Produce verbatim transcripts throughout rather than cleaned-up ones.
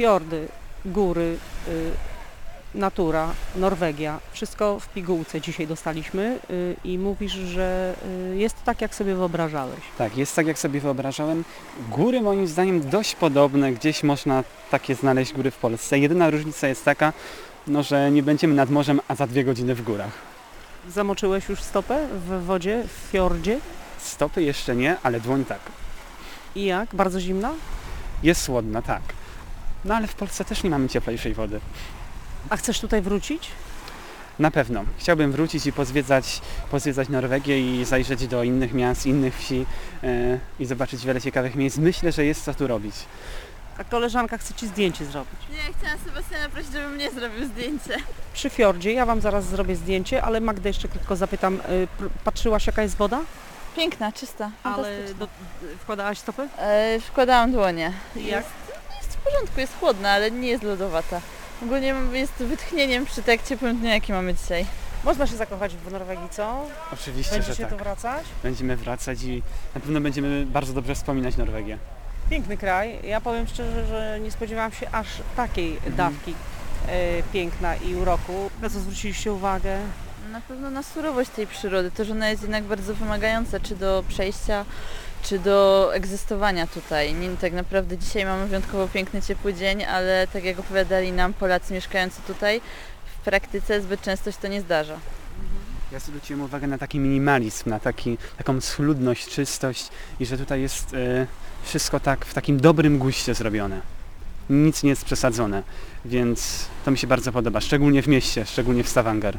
Fiordy, góry, y, natura, Norwegia, wszystko w pigułce dzisiaj dostaliśmy y, i mówisz, że y, jest tak, jak sobie wyobrażałeś. Tak, jest tak jak sobie wyobrażałem. Góry moim zdaniem dość podobne, gdzieś można takie znaleźć góry w Polsce. Jedyna różnica jest taka, no, że nie będziemy nad morzem, a za dwie godziny w górach. Zamoczyłeś już stopę w wodzie, w fiordzie? Stopy jeszcze nie, ale dłoń tak. I jak? Bardzo zimna? Jest chłodna, tak. No ale w Polsce też nie mamy cieplejszej wody. A chcesz tutaj wrócić? Na pewno. Chciałbym wrócić i pozwiedzać, pozwiedzać Norwegię i zajrzeć do innych miast, innych wsi yy, i zobaczyć wiele ciekawych miejsc. Myślę, że jest co tu robić. A koleżanka chce Ci zdjęcie zrobić. Nie, chciałam Sebastiana prosić, żeby mnie zrobił zdjęcie. Przy fiordzie, ja Wam zaraz zrobię zdjęcie, ale Magdę jeszcze krótko zapytam, y, patrzyłaś jaka jest woda? Piękna, czysta, Ale fantastyczna. do, wkładałaś stopy? E, wkładałam dłonie. Jak? Jest, jest w porządku, jest chłodna, ale nie jest lodowata. Ogólnie jest wytchnieniem przy tak ciepłym dniu, jaki mamy dzisiaj. Można się zakochać w Norwegii, co? Oczywiście, Będziecie że tak. tu wracać? Będziemy wracać i na pewno będziemy bardzo dobrze wspominać Norwegię. Piękny kraj. Ja powiem szczerze, że nie spodziewałam się aż takiej dawki e, piękna i uroku. Na co zwróciliście uwagę? Na pewno na surowość tej przyrody, to, że ona jest jednak bardzo wymagająca, czy do przejścia, czy do egzystowania tutaj. Nie, tak naprawdę dzisiaj mamy wyjątkowo piękny, ciepły dzień, ale tak jak opowiadali nam Polacy mieszkający tutaj, w praktyce zbyt często się to nie zdarza. Ja zwróciłem uwagę na taki minimalizm, na taki, taką schludność, czystość i że tutaj jest e, wszystko tak w takim dobrym guście zrobione. Nic nie jest przesadzone, więc to mi się bardzo podoba, szczególnie w mieście, szczególnie w Stavanger.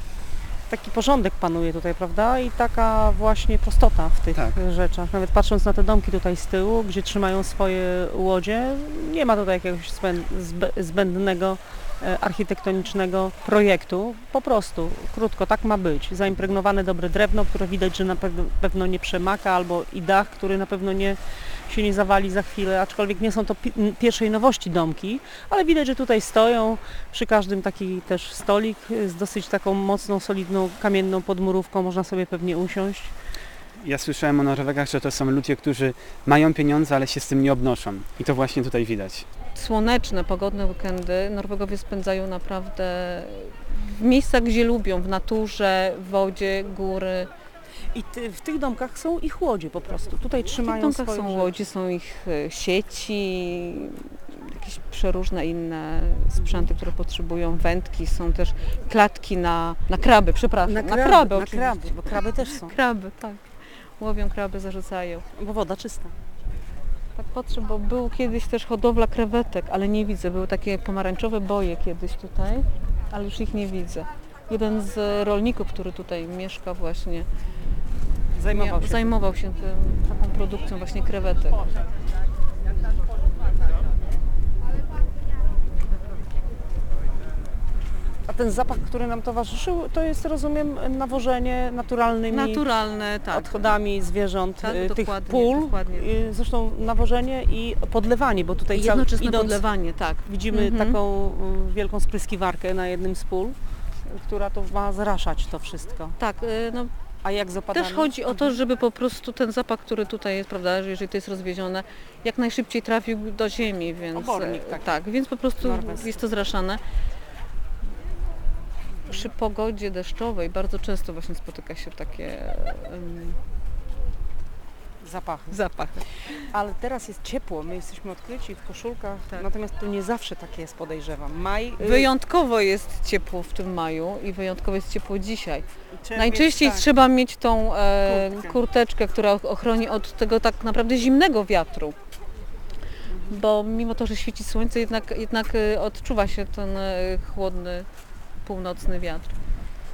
Taki porządek panuje tutaj, prawda? I taka właśnie prostota w tych Tak. rzeczach. Nawet patrząc na te domki tutaj z tyłu, gdzie trzymają swoje łodzie, nie ma tutaj jakiegoś zbę- zbę- zbędnego e, architektonicznego projektu. Po prostu, krótko, tak ma być. Zaimpregnowane dobre drewno, które widać, że na pew- pewno nie przemaka, albo i dach, który na pewno nie się nie zawali za chwilę, aczkolwiek nie są to pi- pierwszej nowości domki, ale widać, że tutaj stoją, przy każdym taki też stolik z dosyć taką mocną, solidną, kamienną podmurówką, można sobie pewnie usiąść. Ja słyszałem o Norwegach, że to są ludzie, którzy mają pieniądze, ale się z tym nie obnoszą i to właśnie tutaj widać. Słoneczne, pogodne weekendy Norwegowie spędzają naprawdę w miejscach, gdzie lubią, w naturze, w wodzie, góry. I ty, w tych domkach są ich łodzie po prostu, tutaj W tych trzymają domkach swoje są rzeczy. łodzie, są ich e, sieci, jakieś przeróżne inne sprzęty, które potrzebują, wędki, są też klatki na, na kraby, przepraszam, na kraby, kraby, na oczywiście. kraby, bo kraby też są, Kraby, tak. Łowią kraby, zarzucają. bo woda czysta. Tak patrzę, bo był kiedyś też hodowla krewetek, ale nie widzę. Były takie pomarańczowe boje kiedyś tutaj, ale już ich nie widzę. Jeden z rolników, który tutaj mieszka właśnie, Zajmował mia- się. zajmował się tym, taką produkcją właśnie krewetek. A ten zapach, który nam towarzyszył, to jest, rozumiem, nawożenie naturalnymi Naturalne, tak. odchodami zwierząt, Tak, y, tych dokładnie, pól, dokładnie. y, zresztą nawożenie i podlewanie, bo tutaj I cały, jednoczesne idąc, podlewanie, tak. widzimy Mhm. taką y, wielką spryskiwarkę na jednym z pól, y, która to ma zraszać to wszystko. Tak, y, no A jak z opadami? też chodzi o to, żeby po prostu ten zapach, który tutaj jest, prawda, że jeżeli to jest rozwiezione, jak najszybciej trafił do ziemi, więc Obornik e, taki. tak, więc po prostu Norweski. jest to zraszane. Przy pogodzie deszczowej bardzo często właśnie spotyka się takie um, Zapachy. zapachy. Ale teraz jest ciepło, my jesteśmy odkryci w koszulkach, Tak. natomiast to nie zawsze tak jest, podejrzewam. Maj, y, Wyjątkowo jest ciepło w tym maju i wyjątkowo jest ciepło dzisiaj. czerwiec, Najczęściej tak. trzeba mieć tą e, Kurtkę. kurteczkę, która ochroni od tego tak naprawdę zimnego wiatru. Bo mimo to, że świeci słońce, jednak, jednak e, odczuwa się ten e, chłodny, północny wiatr.